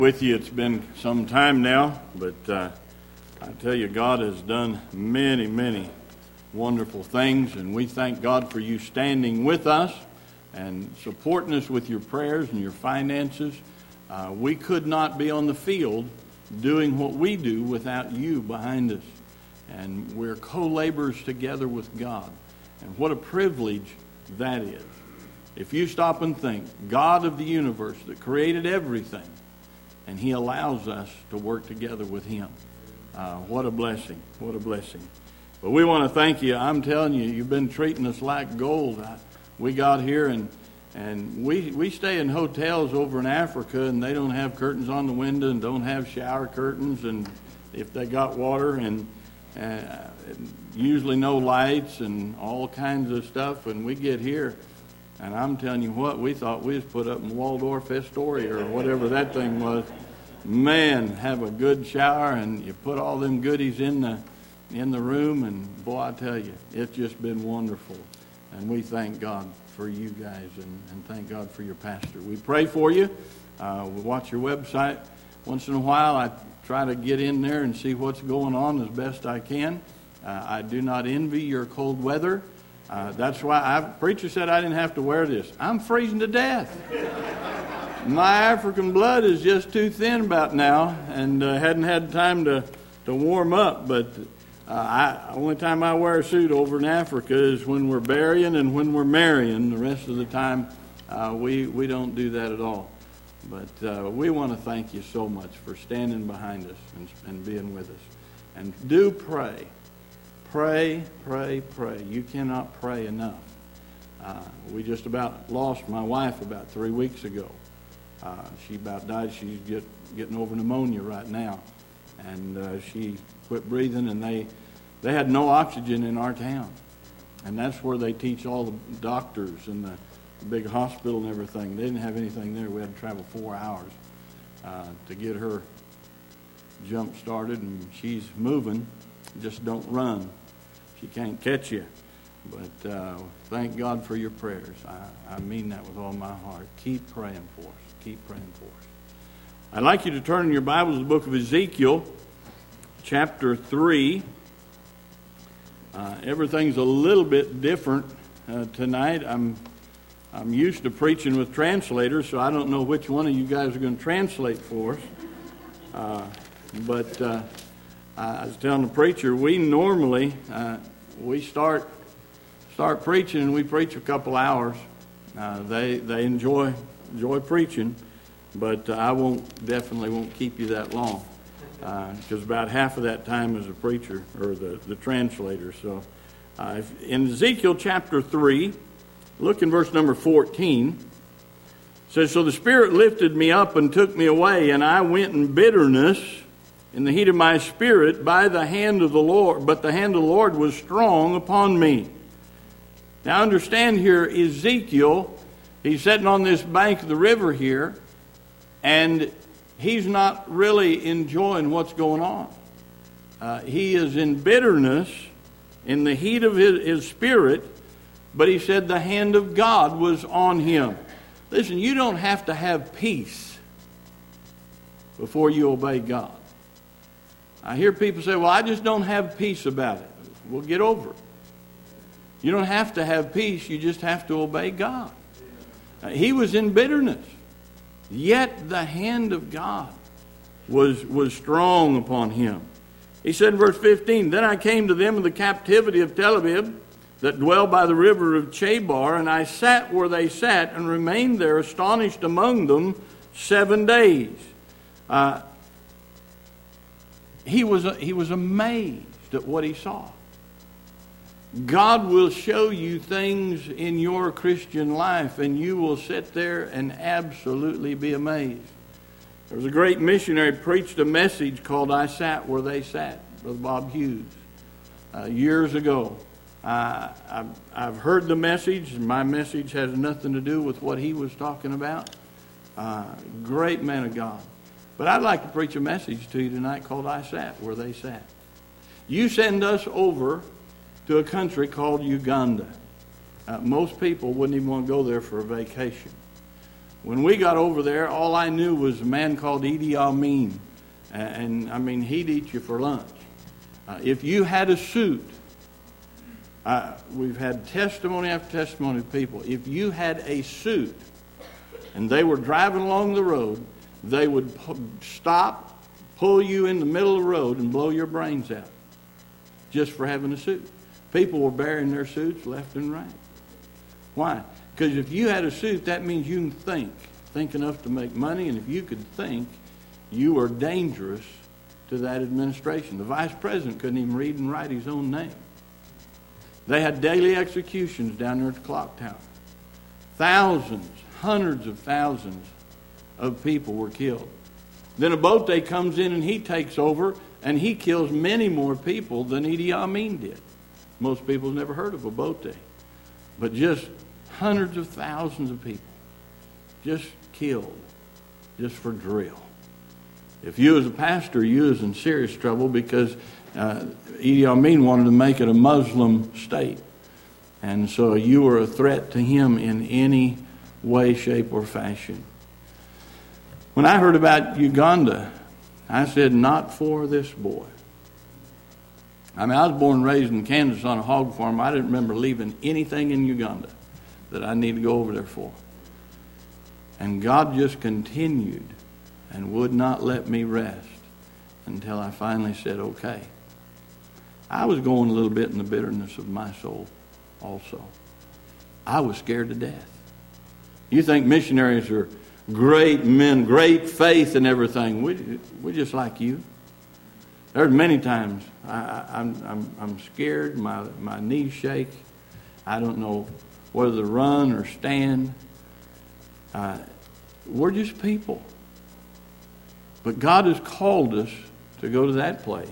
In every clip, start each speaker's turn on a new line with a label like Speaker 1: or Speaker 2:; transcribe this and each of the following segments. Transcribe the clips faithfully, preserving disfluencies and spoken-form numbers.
Speaker 1: With you, it's been some time now, but uh, I tell you, God has done many, many wonderful things, and we thank God for you standing with us and supporting us with your prayers and your finances. Uh, we could not be on the field doing what we do without you behind us, and we're co-laborers together with God, and what a privilege that is. If you stop and think, God of the universe that created everything, and He allows us to work together with Him. Uh, what a blessing. What a blessing. But we want to thank you. I'm telling you, you've been treating us like gold. I, we got here, and and we, we stay in hotels over in Africa, and they don't have curtains on the window and don't have shower curtains, and if they got water, and, and usually no lights and all kinds of stuff. And we get here, and I'm telling you what, we thought we was put up in Waldorf Astoria or whatever that thing was. Man, have a good shower, and you put all them goodies in the in the room, and boy, I tell you, it's just been wonderful. And we thank God for you guys, and, and thank God for your pastor. We pray for you. Uh, we watch your website once in a while. I try to get in there and see what's going on as best I can. Uh, I do not envy your cold weather. Uh, that's why I preacher said I didn't have to wear this. I'm freezing to death. My African blood is just too thin about now, and uh, hadn't had time to, to warm up. But uh, I, only time I wear a suit over in Africa is when we're burying and when we're marrying. The rest of the time, uh, we we don't do that at all. But uh, we want to thank you so much for standing behind us and, and being with us. And do pray. Pray, pray, pray. You cannot pray enough. Uh, we just about lost my wife about three weeks ago. Uh, she about died. She's get, getting over pneumonia right now. And uh, she quit breathing, and they, they had no oxygen in our town. And that's where they teach all the doctors and the, the big hospital and everything. They didn't have anything there. We had to travel four hours uh, to get her jump started, and she's moving. Just don't run. She can't catch you. But uh, thank God for your prayers. I, I mean that with all my heart. Keep praying for us. Keep praying for us. I'd like you to turn in your Bibles to the book of Ezekiel, chapter three. Uh, everything's a little bit different uh, tonight. I'm I'm used to preaching with translators, so I don't know which one of you guys are going to translate for us. Uh, but uh, I was telling the preacher, we normally uh, we start start preaching and we preach a couple hours. Uh, they they enjoy enjoy preaching, but uh, I won't definitely won't keep you that long because uh, about half of that time is a preacher or the the translator. So uh, if, in Ezekiel chapter three, look in verse number fourteen. It says, "So the Spirit lifted me up and took me away, and I went in bitterness in the heat of my spirit by the hand of the Lord, but the hand of the Lord was strong upon me." Now understand here, Ezekiel, he's sitting on this bank of the river here, and he's not really enjoying what's going on. Uh, he is in bitterness in the heat of his, his spirit, but he said the hand of God was on him. Listen, you don't have to have peace before you obey God. I hear people say, well, I just don't have peace about it. Well, get over it. You don't have to have peace. You just have to obey God. Uh, he was in bitterness. Yet the hand of God was, was strong upon him. He said in verse fifteen, "Then I came to them in the captivity of Tel Aviv that dwell by the river of Chebar, and I sat where they sat and remained there astonished among them seven days." Uh, He was he was amazed at what he saw. God will show you things in your Christian life, and you will sit there and absolutely be amazed. There was a great missionary preached a message called "I Sat Where They Sat," Brother Bob Hughes, uh, years ago. Uh, I've, I've heard the message. My message has nothing to do with what he was talking about. Uh, great man of God. But I'd like to preach a message to you tonight called "I Sat Where They Sat." You send us over to a country called Uganda. Uh, most people wouldn't even want to go there for a vacation. When we got over there, all I knew was a man called Idi Amin. And, and I mean, he'd eat you for lunch. Uh, if you had a suit, uh, we've had testimony after testimony of people. If you had a suit and they were driving along the road, they would pu- stop, pull you in the middle of the road and blow your brains out just for having a suit. People were burying their suits left and right. Why? Because if you had a suit, that means you can think. Think enough to make money, and if you could think, you are dangerous to that administration. The vice president couldn't even read and write his own name. They had daily executions down there at the clock tower. Thousands, hundreds of thousands of people were killed. Then a boat day comes in and he takes over, and he kills many more people than Idi Amin did. Most people have never heard of a boat day. But just hundreds of thousands of people just killed just for drill. If you as a pastor, you was in serious trouble because uh, Idi Amin wanted to make it a Muslim state. And so you were a threat to him in any way, shape, or fashion. When I heard about Uganda, I said, not for this boy. I mean, I was born and raised in Kansas on a hog farm. I didn't remember leaving anything in Uganda that I need to go over there for. And God just continued and would not let me rest until I finally said, okay. I was going a little bit in the bitterness of my soul also. I was scared to death. You think missionaries are great men, great faith and everything. We, we're just like you. There's many times I, I, I'm, I'm, I'm scared, my, my knees shake. I don't know whether to run or stand. Uh, we're just people. But God has called us to go to that place.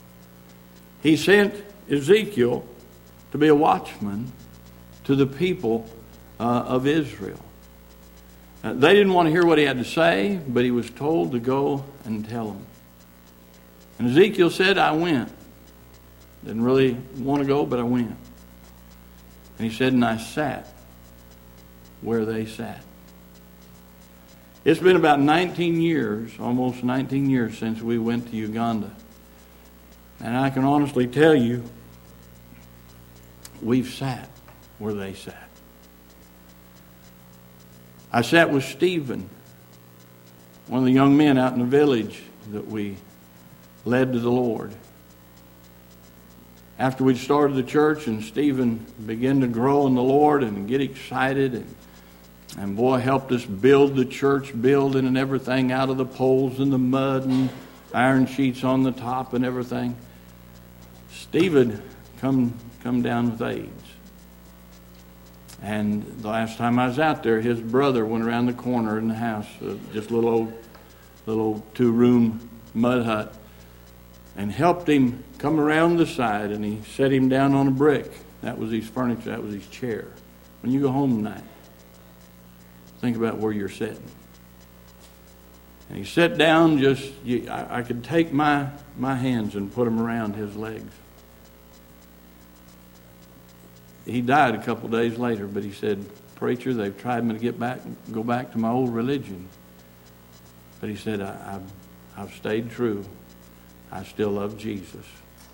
Speaker 1: He sent Ezekiel to be a watchman to the people uh, of Israel. Uh, they didn't want to hear what he had to say, but he was told to go and tell them. And Ezekiel said, I went. Didn't really want to go, but I went. And he said, and I sat where they sat. It's been about nineteen years, almost nineteen years since we went to Uganda. And I can honestly tell you, we've sat where they sat. I sat with Stephen, one of the young men out in the village that we led to the Lord. After we'd started the church and Stephen began to grow in the Lord and get excited, and, and boy, helped us build the church building and everything out of the poles and the mud and iron sheets on the top and everything. Stephen come come down with AIDS. And the last time I was out there, his brother went around the corner in the house, uh, just a little old, little old two-room mud hut, and helped him come around the side, and he set him down on a brick. That was his furniture. That was his chair. When you go home tonight, think about where you're sitting. And he sat down just, you, I, I could take my, my hands and put them around his legs. He died a couple days later, but he said, preacher, they've tried me to get back, go back to my old religion. But he said, I, I've, I've stayed true. I still love Jesus.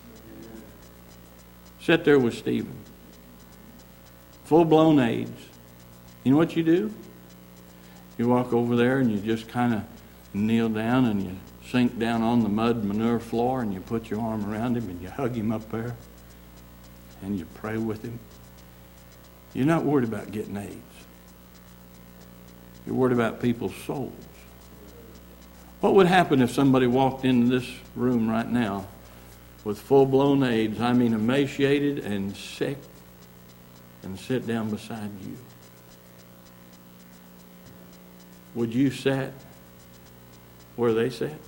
Speaker 1: Sat there with Stephen. Full-blown AIDS. You know what you do? You walk over there and you just kind of kneel down and you sink down on the mud manure floor and you put your arm around him and you hug him up there and you pray with him. You're not worried about getting AIDS. You're worried about people's souls. What would happen if somebody walked into this room right now with full-blown AIDS, I mean emaciated and sick, and sit down beside you? Would you sit where they sat?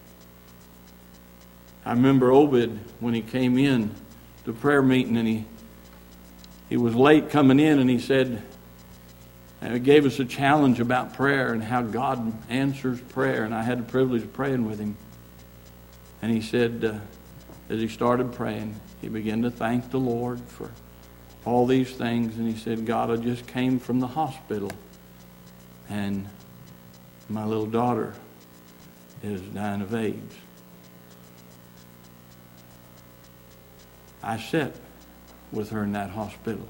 Speaker 1: I remember Obed when he came in to prayer meeting, and he he was late coming in, and he said, and he gave us a challenge about prayer and how God answers prayer, and I had the privilege of praying with him. And he said, uh, as he started praying, he began to thank the Lord for all these things, and he said, God, I just came from the hospital, and My little daughter is dying of AIDS. I sat with her in that hospital.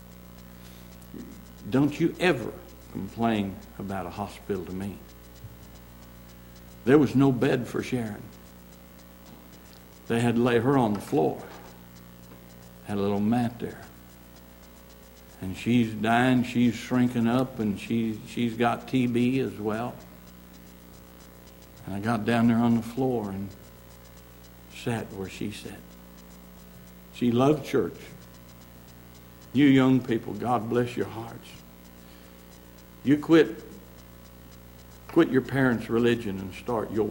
Speaker 1: Don't you ever complain about a hospital to me. There was no bed for Sharon. They had to lay her on the floor. Had a little mat there. And she's dying, she's shrinking up, and she, she's got T B as well. And I got down there on the floor and sat where she sat. She loved church. You young people, God bless your hearts. You quit, quit your parents' religion and start yours.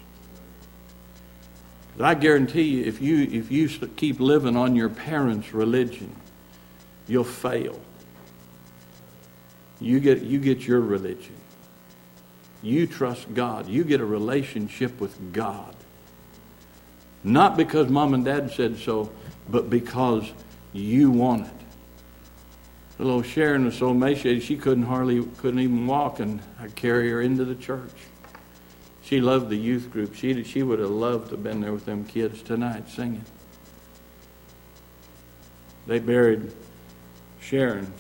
Speaker 1: But I guarantee you, if you if you keep living on your parents' religion, you'll fail. You get you get your religion. You trust God. You get a relationship with God. Not because mom and dad said so, but because you want it. Little old Sharon was so emaciated she couldn't hardly couldn't even walk, and I carry her into the church. She loved the youth group. She she would have loved to have been there with them kids tonight singing. They buried Sharon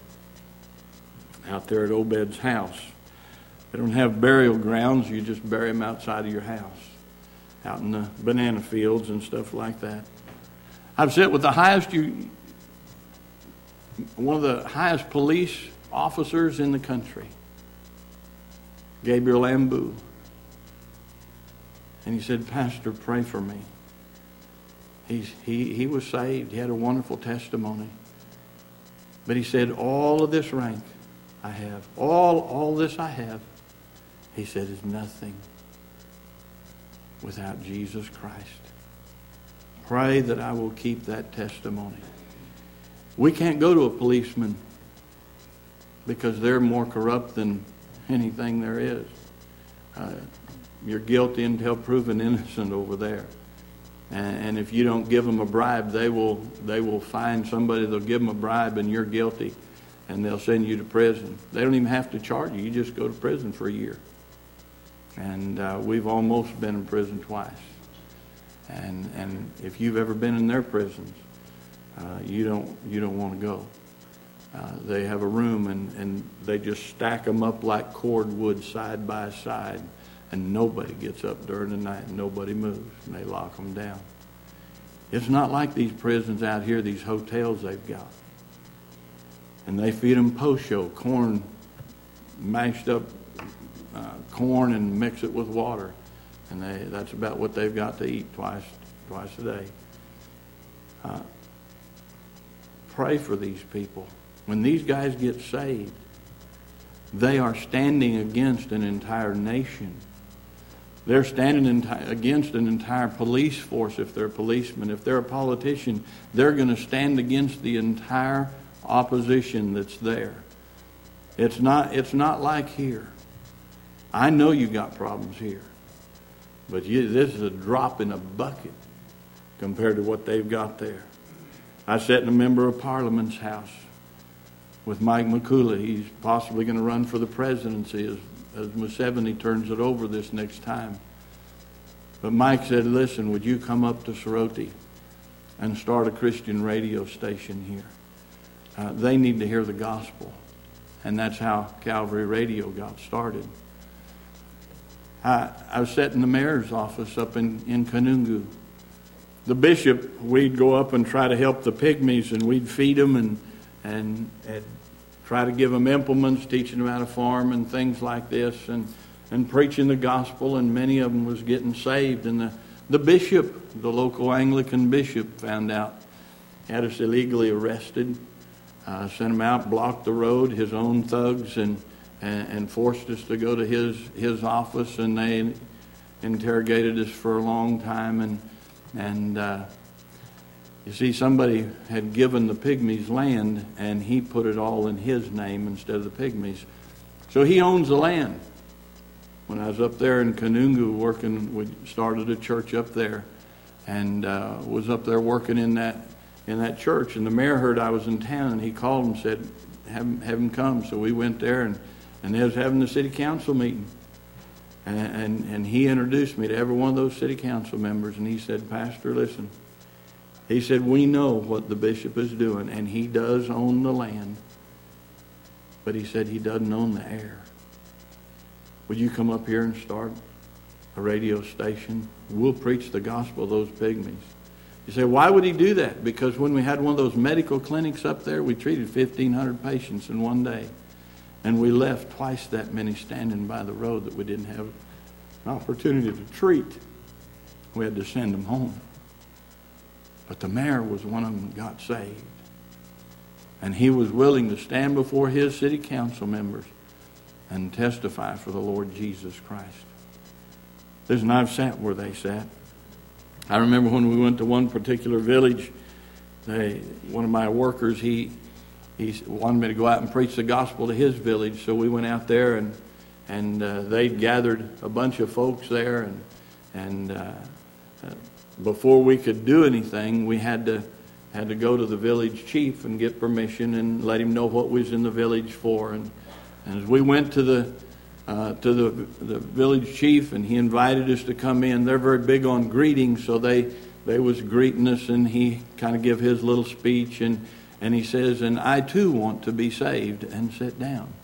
Speaker 1: out there at Obed's house. They don't have burial grounds. You just bury them outside of your house, out in the banana fields and stuff like that. I've sat with the highest, you, one of the highest police officers in the country, Gabriel Ambu. And he said, Pastor, pray for me. He's, he, he was saved. He had a wonderful testimony. But he said, all of this rank I have, all, all this I have, he said, is nothing without Jesus Christ. Pray that I will keep that testimony. We can't go to a policeman because they're more corrupt than anything there is. Uh, you're guilty until proven innocent over there. And, and if you don't give them a bribe, they will they will find somebody, they'll give them a bribe and you're guilty. And they'll send you to prison. They don't even have to charge you. You just go to prison for a year. And uh, we've almost been in prison twice. And and if you've ever been in their prisons, uh, you don't you don't want to go. Uh, they have a room and, and they just stack them up like cordwood side by side. And nobody gets up during the night. And nobody moves. And they lock them down. It's not like these prisons out here, these hotels they've got. And they feed them post-show, corn, mashed up uh, corn and mix it with water. And they that's about what they've got to eat twice twice a day. Uh, pray for these people. When these guys get saved, they are standing against an entire nation. They're standing enti- against an entire police force if they're policemen. If they're a politician, they're going to stand against the entire opposition that's there. It's not it's not like here. I know you got problems here, but you, this is a drop in a bucket compared to what they've got there. I sat in a member of Parliament's house with Mike McCullough. He's possibly going to run for the presidency as, as Museveni turns it over this next time. But Mike said, listen, would you come up to Soroti and start a Christian radio station here? Uh, they need to hear the gospel. And that's how Calvary Radio got started. I, I was sitting in the mayor's office up in, in Kanungu. The bishop, we'd go up and try to help the pygmies, and we'd feed them and, and, and try to give them implements, teaching them how to farm and things like this, and, and preaching the gospel, and many of them was getting saved. And the, the bishop, the local Anglican bishop, found out, had us illegally arrested. Uh, sent him out, blocked the road, his own thugs, and, and and forced us to go to his his office, and they interrogated us for a long time. And and uh, you see, somebody had given the pygmies land, and he put it all in his name instead of the pygmies. So he owns the land. When I was up there in Kanungu working, we started a church up there, and uh, was up there working in that. in that church, and the mayor heard I was in town, and he called and said, have him, have him come. So we went there, and, and they was having the city council meeting. And, and, and he introduced me to every one of those city council members, and he said, Pastor, listen. He said, we know what the bishop is doing, and he does own the land. But he said he doesn't own the air. Would you come up here and start a radio station? We'll preach the gospel of those pygmies. You say, why would he do that? Because when we had one of those medical clinics up there, we treated fifteen hundred patients in one day. And we left twice that many standing by the road that we didn't have an opportunity to treat. We had to send them home. But the mayor was one of them that got saved. And he was willing to stand before his city council members and testify for the Lord Jesus Christ. Listen, I've sat where they sat. I remember when we went to one particular village, they, one of my workers, he he wanted me to go out and preach the gospel to his village. So we went out there, and and uh, they'd gathered a bunch of folks there, and and uh, uh, before we could do anything, we had to had to go to the village chief and get permission and let him know what we was in the village for. And, and as we went to the uh, to the the village chief, and he invited us to come in. They're very big on greetings, so they they was greeting us, and he kind of give his little speech, and and he says, and I too want to be saved, and sit down.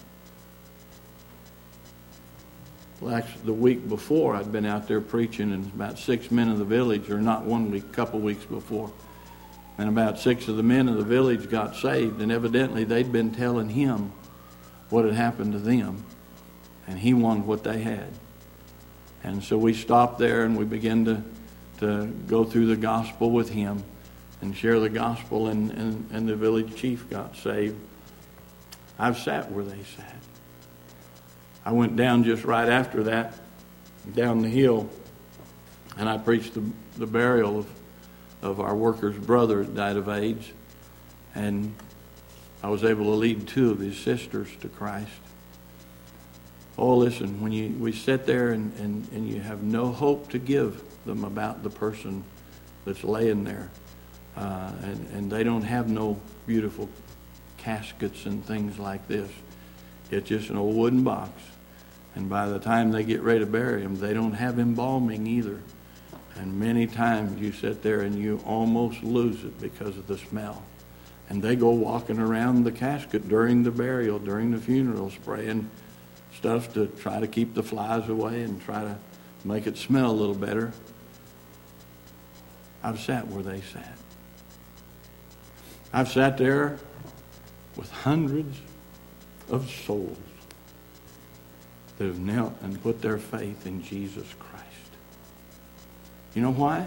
Speaker 1: Well, actually, the week before, I'd been out there preaching, and about six men of the village, or not one week, a couple weeks before, and about six of the men of the village got saved, and evidently they'd been telling him what had happened to them, and he wanted what they had. And so we stopped there, and we began to, to go through the gospel with him and share the gospel, and, and, and the village chief got saved. I've sat where they sat. I went down just right after that, down the hill, and I preached the, the burial of, of our worker's brother that died of AIDS, and I was able to lead two of his sisters to Christ. Oh, listen, when you we sit there and, and, and you have no hope to give them about the person that's laying there, uh, and, and they don't have no beautiful caskets and things like this. It's just an old wooden box. And by the time they get ready to bury him, they don't have embalming either. And many times you sit there and you almost lose it because of the smell. And they go walking around the casket during the burial, during the funeral, spraying stuff to try to keep the flies away and try to make it smell a little better. I've sat where they sat. I've sat there with hundreds of souls that have knelt and put their faith in Jesus Christ. You know why?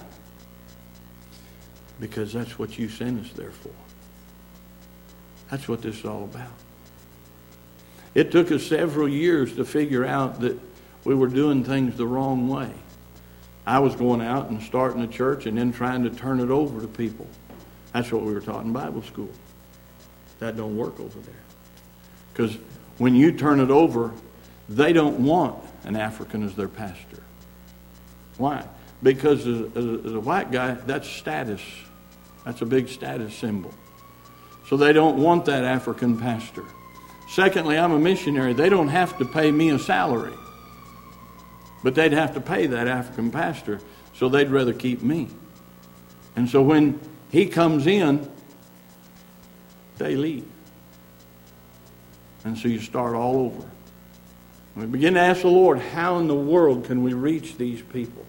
Speaker 1: Because that's what you sent us there for. That's what this is all about. It took us several years to figure out that we were doing things the wrong way. I was going out and starting a church and then trying to turn it over to people. That's what we were taught in Bible school. That don't work over there. Because when you turn it over, they don't want an African as their pastor. Why? Because as a, as a white guy, that's status. That's a big status symbol. So they don't want that African pastor. Secondly, I'm a missionary. They don't have to pay me a salary. But they'd have to pay that African pastor, so they'd rather keep me. And so when he comes in, they leave. And so you start all over. We begin to ask the Lord, how in the world can we reach these people?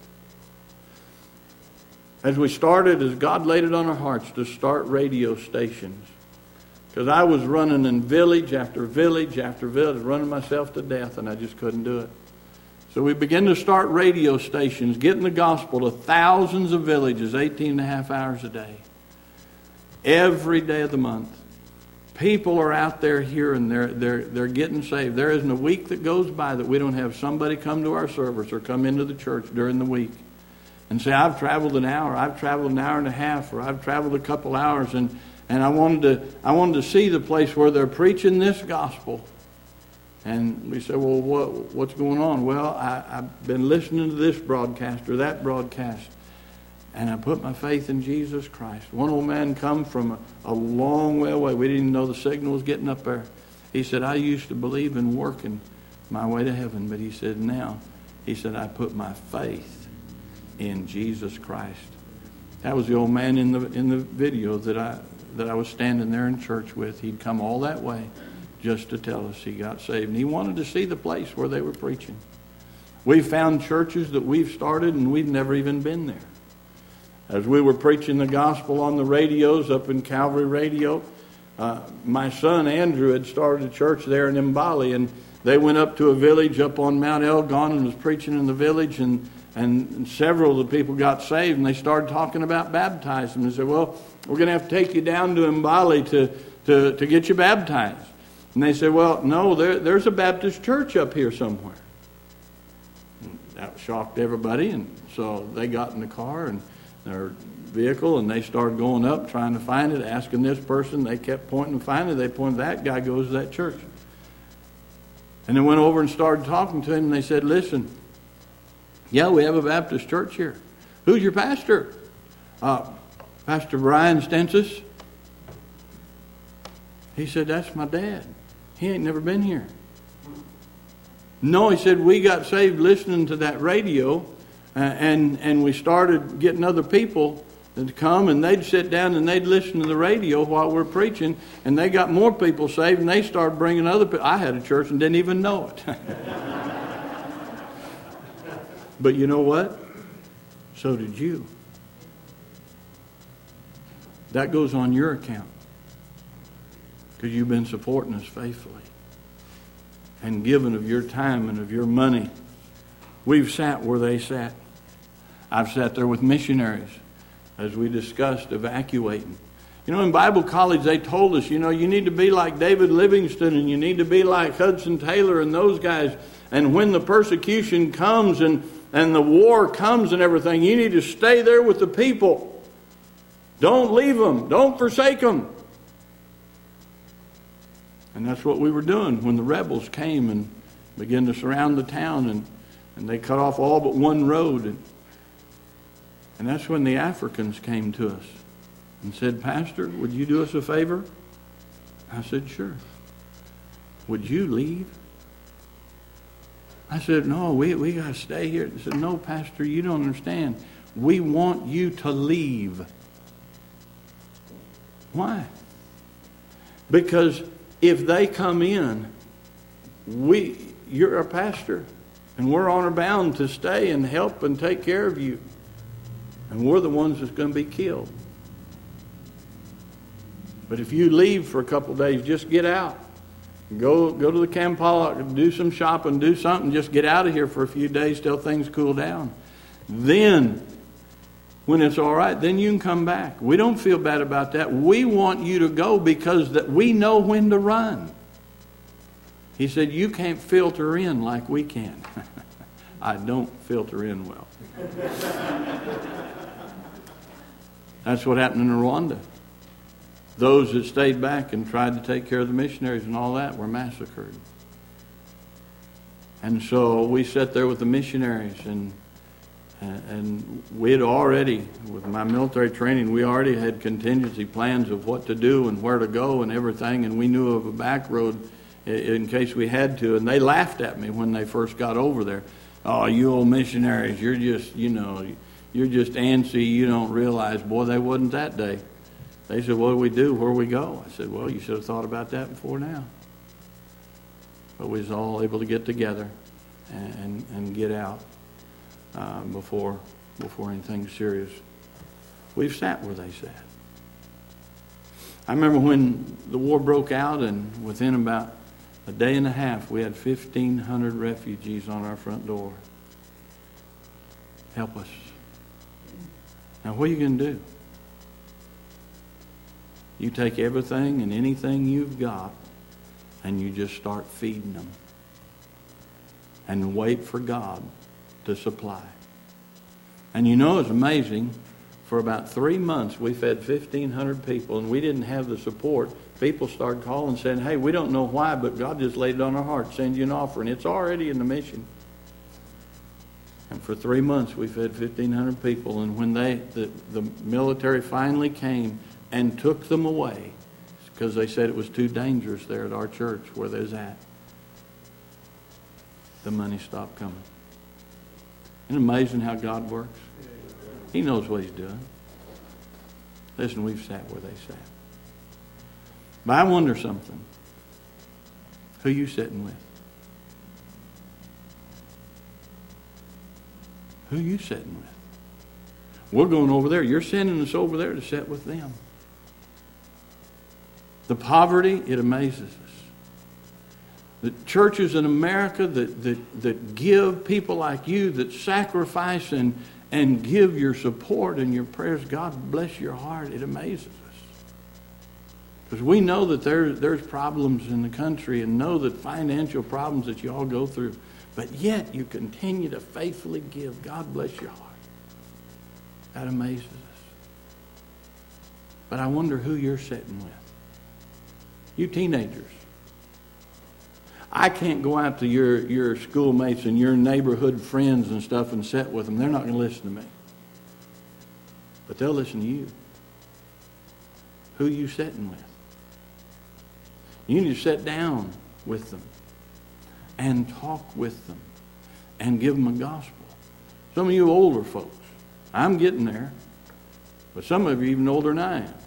Speaker 1: As we started, as God laid it on our hearts to start radio stations, because I was running in village after village after village, running myself to death, and I just couldn't do it. So we began to start radio stations, getting the gospel to thousands of villages, eighteen and a half hours a day. Every day of the month. People are out there here and they're, they're, they're getting saved. There isn't a week that goes by that we don't have somebody come to our service or come into the church during the week and say, I've traveled an hour, I've traveled an hour and a half, or I've traveled a couple hours, and, and I wanted to I wanted to see the place where they're preaching this gospel. And we say, well, what what's going on? Well, I, I've been listening to this broadcast or that broadcast, and I put my faith in Jesus Christ. One old man come from a, a long way away. We didn't even know the signal was getting up there. He said, I used to believe in working my way to heaven, but he said, now He said, I put my faith in Jesus Christ. That was the old man in the in the video that I that I was standing there in church with. He'd come all that way just to tell us he got saved. And he wanted to see the place where they were preaching. We found churches that we've started and we've never even been there. As we were preaching the gospel on the radios up in Calvary Radio, uh, my son Andrew had started a church there in Mbali, and they went up to a village up on Mount Elgon and was preaching in the village, and, and several of the people got saved, and they started talking about baptizing. They said, well, we're going to have to take you down to Mbali to, to, to get you baptized. And they said, well, no, there, there's a Baptist church up here somewhere. And that shocked everybody, and so they got in the car and their vehicle, and they started going up, trying to find it, asking this person. They kept pointing and finding it. They pointed, that guy goes to that church. And they went over and started talking to him, and they said, listen, yeah, we have a Baptist church here. Who's your pastor? Uh, Pastor Brian Stensis. He said, that's my dad. He ain't never been here. No, he said, we got saved listening to that radio, uh, and, and we started getting other people to come, and they'd sit down and they'd listen to the radio while we're preaching, and they got more people saved, and they started bringing other people. I had a church and didn't even know it. But you know what? So did you. That goes on your account, because you've been supporting us faithfully and giving of your time and of your money. We've sat where they sat. I've sat there with missionaries as we discussed evacuating. You know, in Bible college they told us, you know, you need to be like David Livingston, and you need to be like Hudson Taylor and those guys. And when the persecution comes and, and the war comes and everything, you need to stay there with the people. Don't leave them. Don't forsake them. And that's what we were doing when the rebels came and began to surround the town, and, and they cut off all but one road. And, and that's when the Africans came to us and said, Pastor, would you do us a favor? I said, sure. Would you leave? I said, no, we, we got to stay here. They said, no, Pastor, you don't understand. We want you to leave. Why? Because if they come in, we you're a pastor, and we're honor bound to stay and help and take care of you. And we're the ones that's going to be killed. But if you leave for a couple of days, just get out. Go go to the Kampala, do some shopping, do something. Just get out of here for a few days till things cool down. Then, when it's all right, then you can come back. We don't feel bad about that. We want you to go because that we know when to run. He said, you can't filter in like we can. I don't filter in well. That's what happened in Rwanda. Those that stayed back and tried to take care of the missionaries and all that were massacred. And so we sat there with the missionaries, and and we had already, with my military training, we already had contingency plans of what to do and where to go and everything, and we knew of a back road in case we had to. And they laughed at me when they first got over there. Oh, you old missionaries, you're just, you know, you're just antsy, you don't realize. Boy, they wasn't that day. They said, what do we do? Where do we go? I said, well, you should have thought about that before now. But we was all able to get together and, and, and get out uh, before before anything serious. We've sat where they sat. I remember when the war broke out, and within about a day and a half, we had fifteen hundred refugees on our front door. Help us. Now, what are you going to do? You take everything and anything you've got, and you just start feeding them. And wait for God to supply. And you know, it's amazing. For about three months, we fed fifteen hundred people, and we didn't have the support. People started calling saying, hey, we don't know why, but God just laid it on our heart, send you an offering. It's already in the mission. And for three months, we fed fifteen hundred people. And when they the, the military finally came and took them away, because they said it was too dangerous there at our church where they was at, the money stopped coming. Isn't it amazing how God works? He knows what He's doing. Listen, we've sat where they sat. But I wonder something. Who you sitting with? Who you sitting with? We're going over there. You're sending us over there to sit with them. The poverty, it amazes us. The churches in America that, that, that give people like you, that sacrifice and, and give your support and your prayers, God bless your heart. It amazes us. Because we know that there, there's problems in the country and know that financial problems that you all go through. But yet you continue to faithfully give. God bless your heart. That amazes us. But I wonder who you're sitting with. You teenagers. I can't go out to your, your schoolmates and your neighborhood friends and stuff and sit with them. They're not going to listen to me. But they'll listen to you. Who you sitting with? You need to sit down with them and talk with them and give them a gospel. Some of you older folks, I'm getting there, but some of you even older than I am.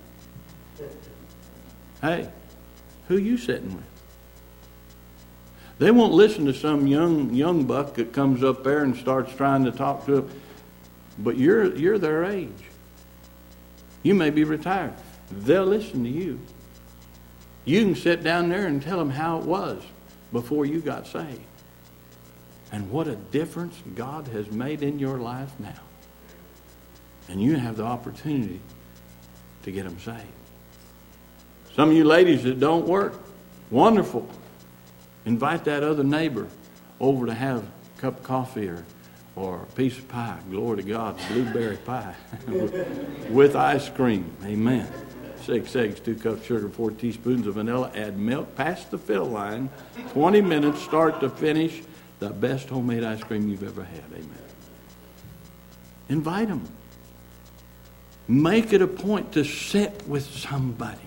Speaker 1: Hey, who you sitting with? They won't listen to some young young buck that comes up there and starts trying to talk to them. But you're you're their age. You may be retired. They'll listen to you. You can sit down there and tell them how it was before you got saved. And what a difference God has made in your life now. And you have the opportunity to get them saved. Some of you ladies that don't work, wonderful. Invite that other neighbor over to have a cup of coffee or, or a piece of pie. Glory to God, blueberry pie with, with ice cream. Amen. Six eggs, two cups sugar, four teaspoons of vanilla. Add milk past the fill line. twenty minutes, start to finish. The best homemade ice cream you've ever had. Amen. Invite them. Make it a point to sit with somebody.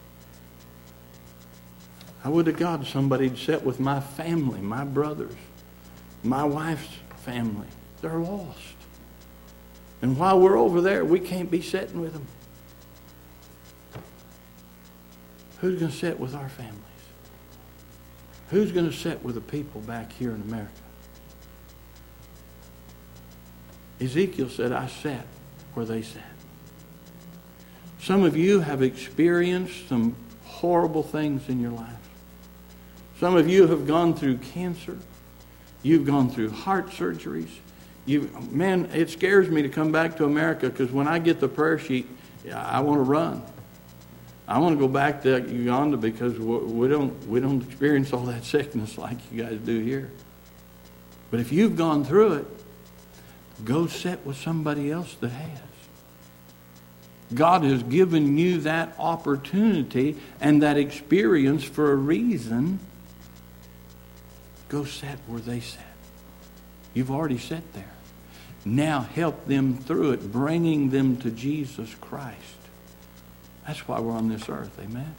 Speaker 1: I would to God somebody'd sit with my family, my brothers, my wife's family. They're lost. And while we're over there, we can't be sitting with them. Who's going to sit with our families? Who's going to sit with the people back here in America? Ezekiel said, I sat where they sat. Some of you have experienced some horrible things in your life. Some of you have gone through cancer. You've gone through heart surgeries. You, man, it scares me to come back to America because when I get the prayer sheet, I want to run. I want to go back to Uganda because we don't we don't experience all that sickness like you guys do here. But if you've gone through it, go sit with somebody else that has. God has given you that opportunity and that experience for a reason. Go sit where they sat. You've already sat there. Now help them through it, bringing them to Jesus Christ. That's why we're on this earth. Amen.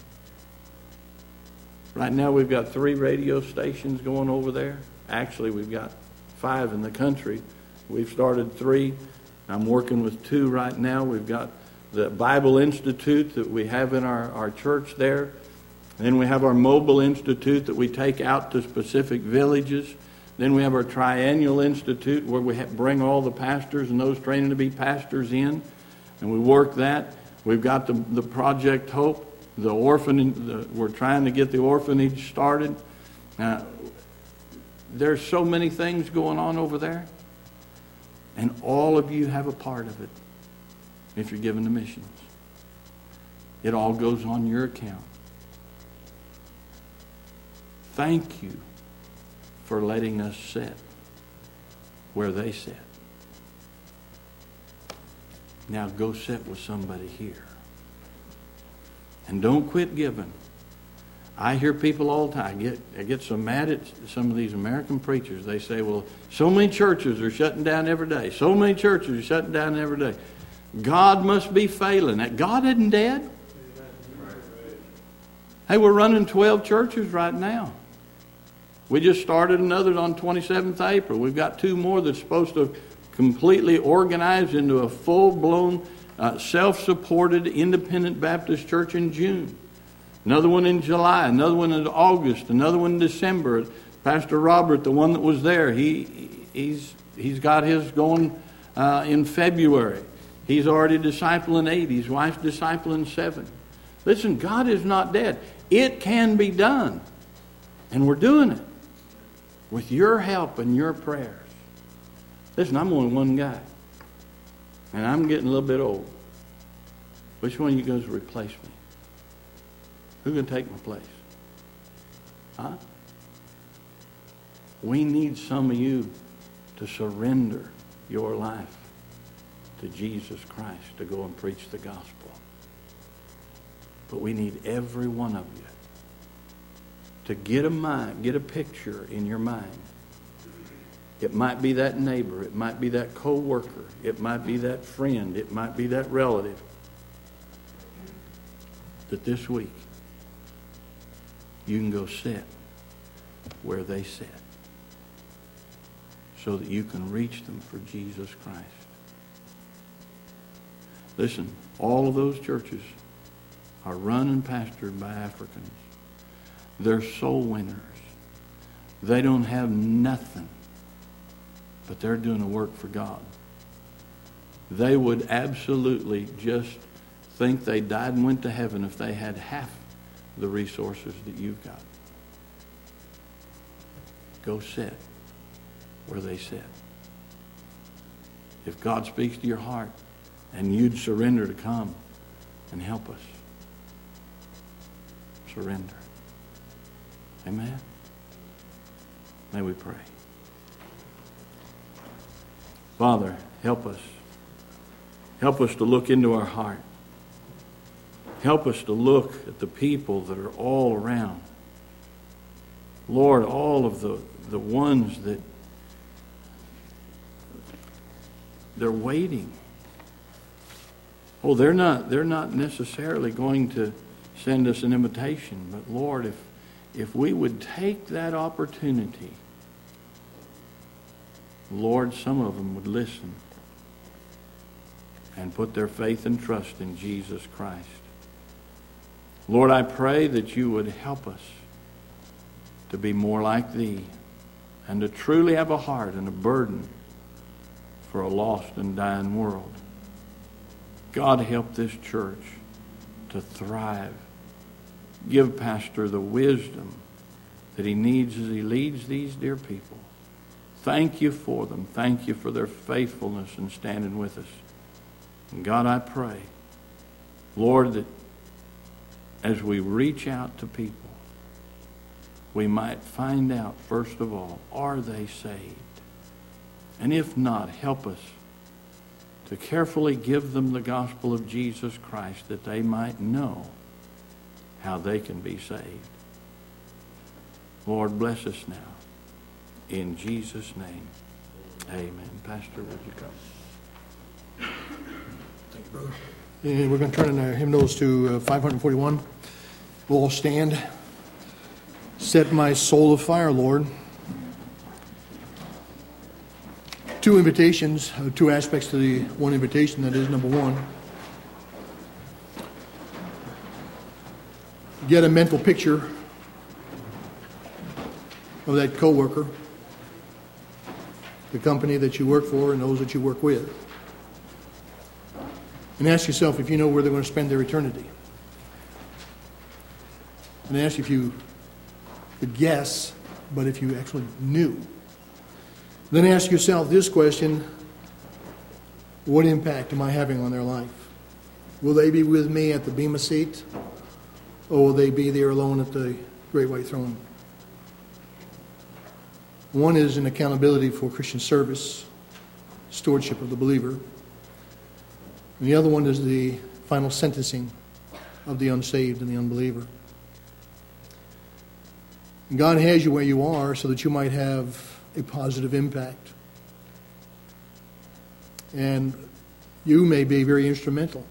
Speaker 1: Right now we've got three radio stations going over there. Actually, we've got five in the country. We've started three. I'm working with two right now. We've got the Bible Institute that we have in our, our church there. Then we have our Mobile Institute that we take out to specific villages. Then we have our Triennial Institute where we have, bring all the pastors and those training to be pastors in. And we work that. We've got the, the Project Hope, the orphanage. The, we're trying to get the orphanage started. Uh, there's so many things going on over there. And all of you have a part of it if you're given to missions. It all goes on your account. Thank you for letting us sit where they sit. Now go sit with somebody here. And don't quit giving. I hear people all the time. I get, I get so mad at some of these American preachers. They say, well, so many churches are shutting down every day. So many churches are shutting down every day. God must be failing. That God isn't dead. Hey, we're running twelve churches right now. We just started another on twenty-seventh of April. We've got two more that's supposed to completely organized into a full-blown, uh, self-supported, independent Baptist church in June. Another one in July, another one in August, another one in December. Pastor Robert, the one that was there, he he's he's got his going uh, in February. He's already discipling eight. His wife's discipling seven. Listen, God is not dead. It can be done. And we're doing it with your help and your prayers. Listen, I'm only one guy. And I'm getting a little bit old. Which one of you guys will replace me? Who's going to take my place? Huh? We need some of you to surrender your life to Jesus Christ to go and preach the gospel. But we need every one of you to get a mind, get a picture in your mind. It might be that neighbor, it might be that co-worker, it might be that friend, it might be that relative that this week you can go sit where they sit so that you can reach them for Jesus Christ. Listen, all of those churches are run and pastored by Africans. They're soul winners. They don't have nothing, but they're doing a work for God. They would absolutely just think they died and went to heaven if they had half the resources that you've got. Go sit where they sit. If God speaks to your heart and you'd surrender to come and help us, surrender. Amen? May we pray. Father, help us. Help us to look into our heart. Help us to look at the people that are all around. Lord, all of the, the ones that they're waiting. Oh, they're not, they're not necessarily going to send us an invitation. But Lord, if, if we would take that opportunity, Lord, some of them would listen and put their faith and trust in Jesus Christ. Lord, I pray that you would help us to be more like thee and to truly have a heart and a burden for a lost and dying world. God, help this church to thrive. Give Pastor the wisdom that he needs as he leads these dear people. Thank you for them. Thank you for their faithfulness in standing with us. And God, I pray, Lord, that as we reach out to people, we might find out, first of all, are they saved? And if not, help us to carefully give them the gospel of Jesus Christ that they might know how they can be saved. Lord, bless us now. In Jesus' name, amen. Pastor, would you come?
Speaker 2: Thank you, brother. And we're going to turn in our hymnals to uh, five forty-one. We'll all stand. Set my soul afire, Lord. Two invitations, uh, two aspects to the one invitation. That is, number one, get a mental picture of that coworker, the company that you work for, and those that you work with. And ask yourself if you know where they're going to spend their eternity. And ask if you could guess, but if you actually knew. Then ask yourself this question: what impact am I having on their life? Will they be with me at the Bema seat, or will they be there alone at the great white throne? One is an accountability for Christian service, stewardship of the believer. And the other one is the final sentencing of the unsaved and the unbeliever. And God has you where you are so that you might have a positive impact. And you may be very instrumental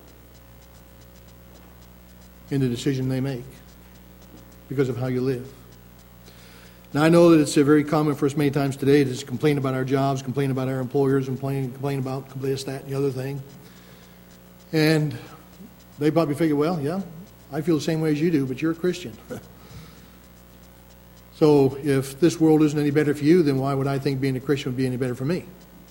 Speaker 2: in the decision they make because of how you live. Now, I know that it's uh, very common for us many times today to just complain about our jobs, complain about our employers, and complain, complain about this, that, and the other thing. And they probably figure, well, yeah, I feel the same way as you do, but you're a Christian. So if this world isn't any better for you, then why would I think being a Christian would be any better for me?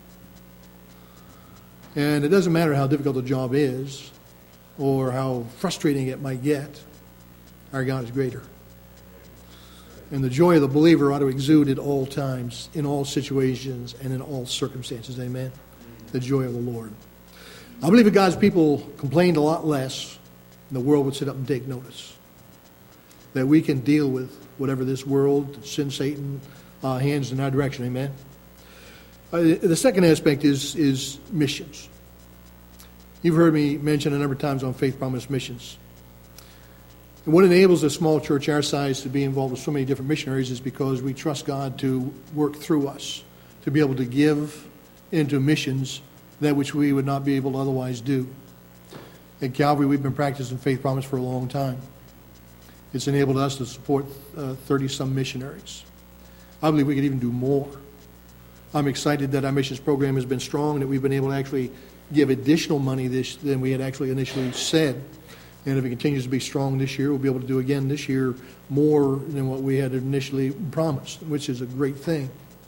Speaker 2: And it doesn't matter how difficult the job is or how frustrating it might get, our God is greater. And the joy of the believer ought to exude at all times, in all situations, and in all circumstances. Amen? The joy of the Lord. I believe if God's people complained a lot less, the world would sit up and take notice. That we can deal with whatever this world, sin, Satan, uh, hands in our direction. Amen? Uh, the second aspect is, is missions. You've heard me mention a number of times on Faith Promise missions. And what enables a small church our size to be involved with so many different missionaries is because we trust God to work through us, to be able to give into missions that which we would not be able to otherwise do. At Calvary, we've been practicing Faith Promise for a long time. It's enabled us to support uh, thirty-some missionaries. I believe we could even do more. I'm excited that our missions program has been strong, that we've been able to actually give additional money this than we had actually initially said. And if it continues to be strong this year, we'll be able to do again this year more than what we had initially promised, which is a great thing.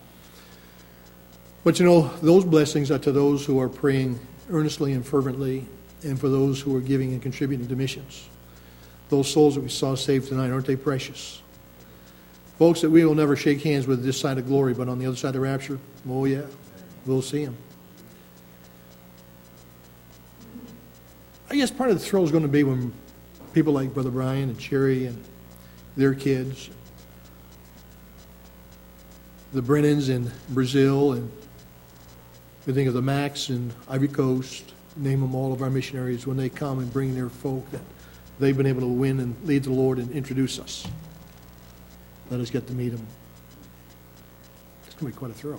Speaker 2: But you know, those blessings are to those who are praying earnestly and fervently, and for those who are giving and contributing to missions. Those souls that we saw saved tonight, aren't they precious? Folks that we will never shake hands with this side of glory, but on the other side of the rapture, oh yeah, we'll see them. I guess part of the thrill is going to be when people like Brother Brian and Sherry and their kids, the Brennans in Brazil, and we think of the Macs in Ivory Coast, name them all of our missionaries, when they come and bring their folk that they've been able to win and lead the Lord and introduce us. Let us get to meet them. It's going to be quite a thrill.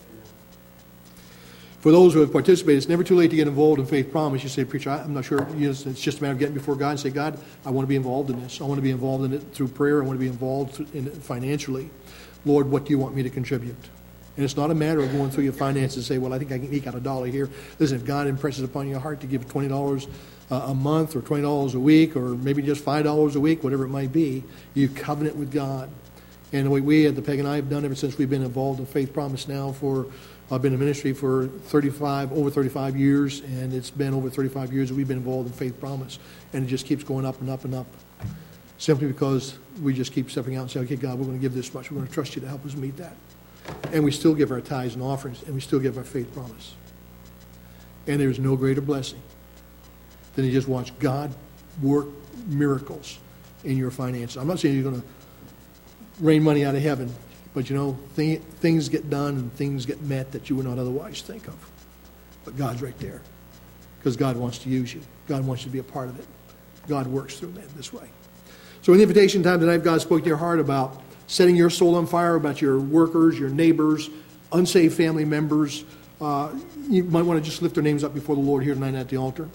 Speaker 2: For those who have participated, it's never too late to get involved in Faith Promise. You say, preacher, I'm not sure. It's just a matter of getting before God and say, God, I want to be involved in this. I want to be involved in it through prayer. I want to be involved in it financially. Lord, what do you want me to contribute? And it's not a matter of going through your finances and say, well, I think I can eke out a dollar here. Listen, if God impresses upon your heart to give twenty dollars a month or twenty dollars a week or maybe just five dollars a week, whatever it might be, you covenant with God. And the way we at the Peg and I have done ever since we've been involved in Faith Promise now for, I've been in ministry for thirty-five, over thirty-five years, and it's been over thirty-five years that we've been involved in Faith Promise. And it just keeps going up and up and up. Simply because we just keep stepping out and saying, okay, God, we're going to give this much. We're going to trust you to help us meet that. And we still give our tithes and offerings, and we still give our Faith Promise. And there's no greater blessing than to just watch God work miracles in your finances. I'm not saying you're going to rain money out of heaven, but you know, th- things get done and things get met that you would not otherwise think of. But God's right there because God wants to use you. God wants you to be a part of it. God works through men this way. So in the invitation time tonight, God spoke to your heart about setting your soul on fire, about your workers, your neighbors, unsaved family members. Uh, you might want to just lift their names up before the Lord here tonight at the altar.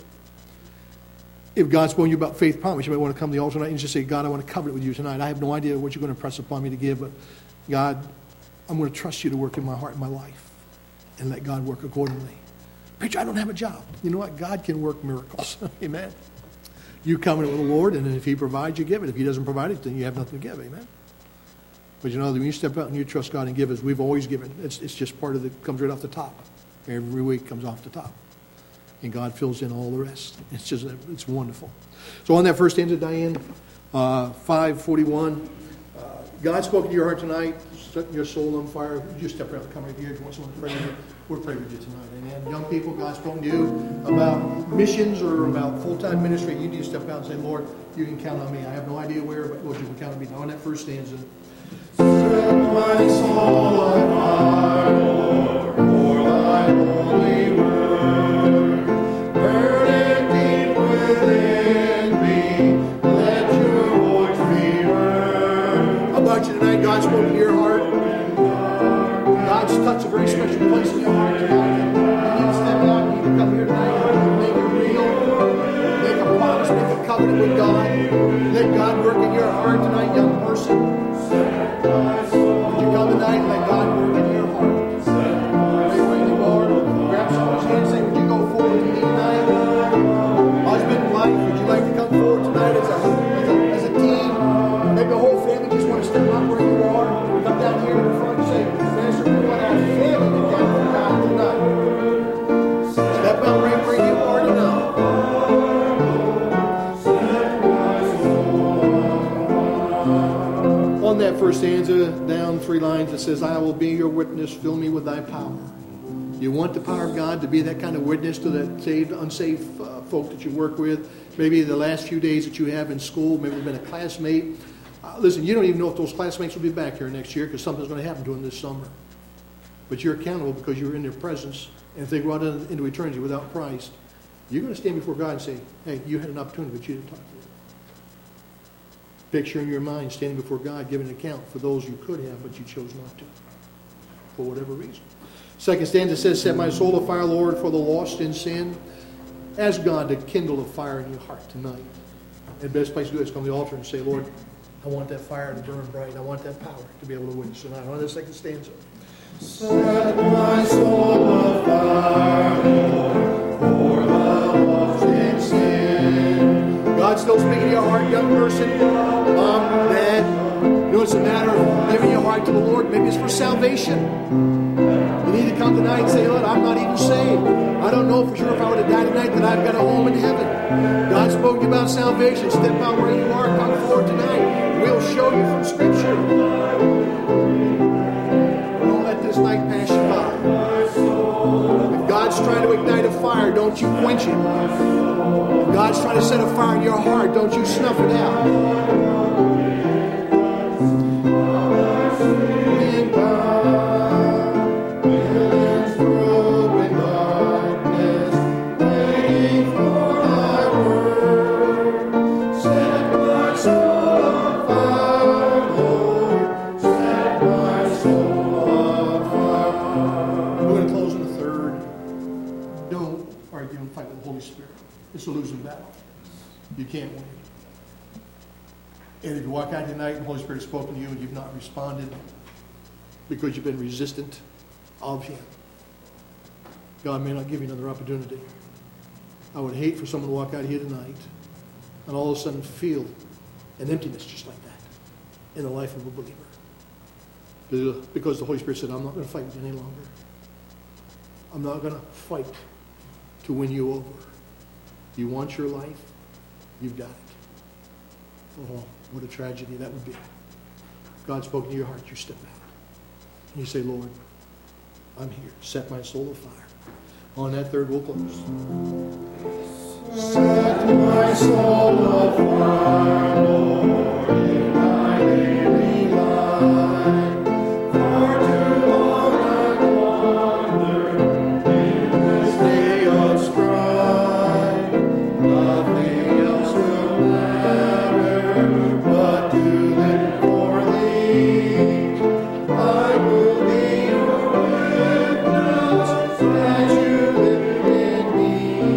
Speaker 2: If God's spoken to you about Faith Promise, you might want to come to the altar tonight and just say, God, I want to covenant with you tonight. I have no idea what you're going to impress upon me to give, but God, I'm going to trust you to work in my heart and my life and let God work accordingly. Preacher, I don't have a job. You know what? God can work miracles. Amen. You covenant with the Lord, and if he provides, you give it. If he doesn't provide it, then you have nothing to give. Amen. But you know, when you step out and you trust God and give, as we've always given, it's, it's just part of the, comes right off the top. Every week comes off the top. And God fills in all the rest. It's just, it's wonderful. So on that first stanza, Diane, uh, five forty-one, uh, God spoke to your heart tonight, setting your soul on fire. You just step around and come right here if you want someone to pray with you. We'll pray with you tonight. Amen. Young people, God's spoken to you about missions or about full-time ministry. You need to step out and say, Lord, you can count on me. I have no idea where, but Lord, you can count on me. Now on that first stanza, set my soul on fire, Lord, for thy holy word. Burn it deep within me, let your voice be heard. How about you tonight? God's spoken to your heart. God's touched a very special place in your heart tonight. You need to step out, you need to come here tonight and make it real. Make a promise, make a covenant with God. Let God work in your heart tonight, young person. Set my soul down tonight and let God work in your heart. Right where you are, grab someone's hand and say, would you go forward with me tonight? Husband, wife, would you like to come forward tonight as a, as a, as a team? Maybe the whole family just want to step up where you are. Come down here to the front and say, Pastor, we want our family to gather for God tonight. Step out right where you are tonight. On that first stanza, down three lines, it says, I will be your witness, fill me with thy power. You want the power of God to be that kind of witness to that saved, unsaved uh, folk that you work with. Maybe the last few days that you have in school, maybe you've been a classmate. Uh, listen, you don't even know if those classmates will be back here next year because something's going to happen to them this summer. But you're accountable because you're in their presence. And if they go out into eternity without Christ, you're going to stand before God and say, hey, you had an opportunity, but you didn't talk to me. Picture in your mind standing before God, giving an account for those you could have, but you chose not to, for whatever reason. Second stanza says, set my soul afire, Lord, for the lost in sin. Ask God to kindle a fire in your heart tonight. And the best place to do it is come to the altar and say, Lord, I want that fire to burn bright. I want that power to be able to witness tonight. On the second stanza. Set my soul afire, Lord, for the lost in sin. God's still speaking to your heart, young person, mom, dad. You know, it's a matter of giving your heart to the Lord. Maybe it's for salvation. You need to come tonight and say, Lord, I'm not even saved. I don't know for sure if I were to die tonight that I've got a home in heaven. God spoke to you about salvation. Step out where you are. Come forward tonight. We'll show you from Scripture. Don't let this night pass you by. If God's trying to ignite a fire, don't you quench it. If God's trying to set a fire in your heart, don't you snuff it out. It's a losing battle. You can't win. And if you walk out tonight and the Holy Spirit has spoken to you and you've not responded because you've been resistant of Him, God may not give you another opportunity. I would hate for someone to walk out here tonight and all of a sudden feel an emptiness just like that in the life of a believer. Because the Holy Spirit said, I'm not going to fight with you any longer. I'm not going to fight to win you over. You want your life? You've got it. Oh, what a tragedy that would be. God spoke to your heart, you step out. And you say, Lord, I'm here. Set my soul afire. On that third, we'll close. Set my soul afire, Lord, in thy daily life. For too long I've wandered in this day of strife. Nothing else will matter but to live for Thee. I will be your witness that you live in me.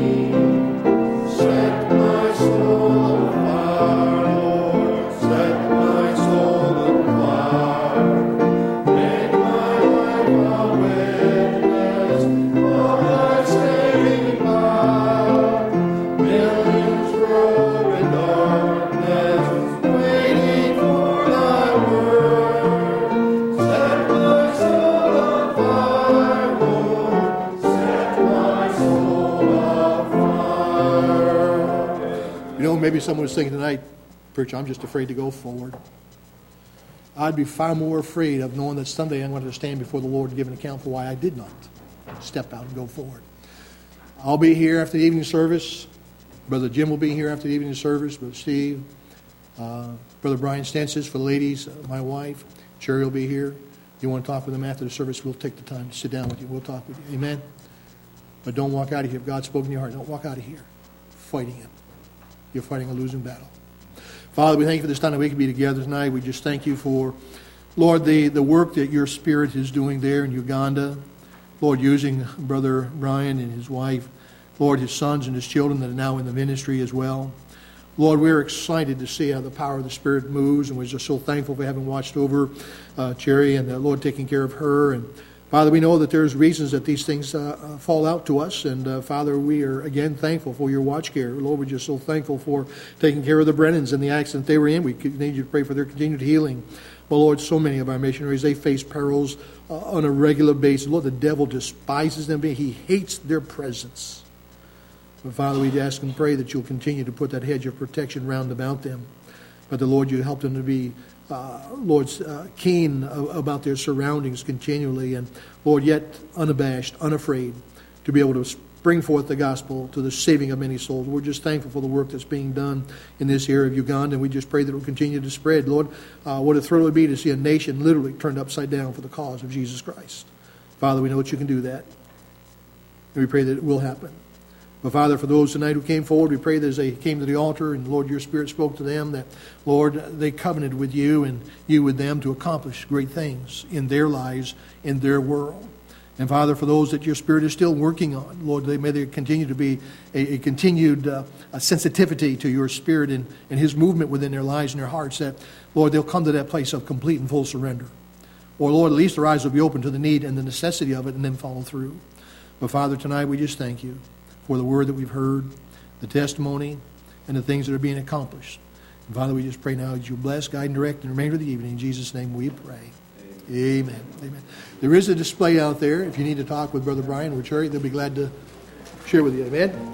Speaker 2: Set my soul afire, Lord. Set my soul afire. Make my life a witness of thy saving power. Millions grow in darkness, waiting for thy word. Set my soul afire, Lord. Set my soul afire. You know, maybe someone was thinking tonight, Preacher, I'm just afraid to go forward. I'd be far more afraid of knowing that someday I'm going to stand before the Lord and give an account for why I did not step out and go forward. I'll be here after the evening service. Brother Jim will be here after the evening service. Brother Steve. Uh, Brother Brian Stensis for the ladies. Uh, my wife. Sherry will be here. You want to talk with them after the service, we'll take the time to sit down with you. We'll talk with you. Amen? But don't walk out of here. If God's spoken to your heart, don't walk out of here fighting Him. You're fighting a losing battle. Father, we thank you for this time that we can be together tonight. We just thank you for, Lord, the, the work that your Spirit is doing there in Uganda. Lord, using Brother Brian and his wife. Lord, his sons and his children that are now in the ministry as well. Lord, we're excited to see how the power of the Spirit moves, and we're just so thankful for having watched over uh, Cherry and the Lord taking care of her. And Father, we know that there's reasons that these things uh, uh, fall out to us, and uh, Father, we are again thankful for your watch care. Lord, we're just so thankful for taking care of the Brennans and the accident they were in. We continue to pray for their continued healing. Well, Lord, so many of our missionaries, they face perils uh, on a regular basis. Lord, the devil despises them. He hates their presence. But Father, we ask and pray that you'll continue to put that hedge of protection round about them. But the Lord, you help them to be, uh, Lord, uh, keen about their surroundings continually. And Lord, yet unabashed, unafraid to be able to bring forth the gospel to the saving of many souls. We're just thankful for the work that's being done in this area of Uganda. And we just pray that it will continue to spread. Lord, uh, what a thrill it would be to see a nation literally turned upside down for the cause of Jesus Christ. Father, we know that you can do that. And we pray that it will happen. But Father, for those tonight who came forward, we pray that as they came to the altar and Lord, your Spirit spoke to them, that Lord, they covenanted with you and you with them to accomplish great things in their lives, in their world. And Father, for those that your Spirit is still working on, Lord, they, may there continue to be a, a continued uh, a sensitivity to your Spirit and, and his movement within their lives and their hearts, that, Lord, they'll come to that place of complete and full surrender. Or, Lord, at least their eyes will be open to the need and the necessity of it and then follow through. But Father, tonight we just thank you for the word that we've heard, the testimony, and the things that are being accomplished. And Father, we just pray now that you bless, guide, and direct in the remainder of the evening. In Jesus' name we pray. Amen. Amen. Amen. There is a display out there. If you need to talk with Brother Brian or Cherry, they'll be glad to share with you. Amen.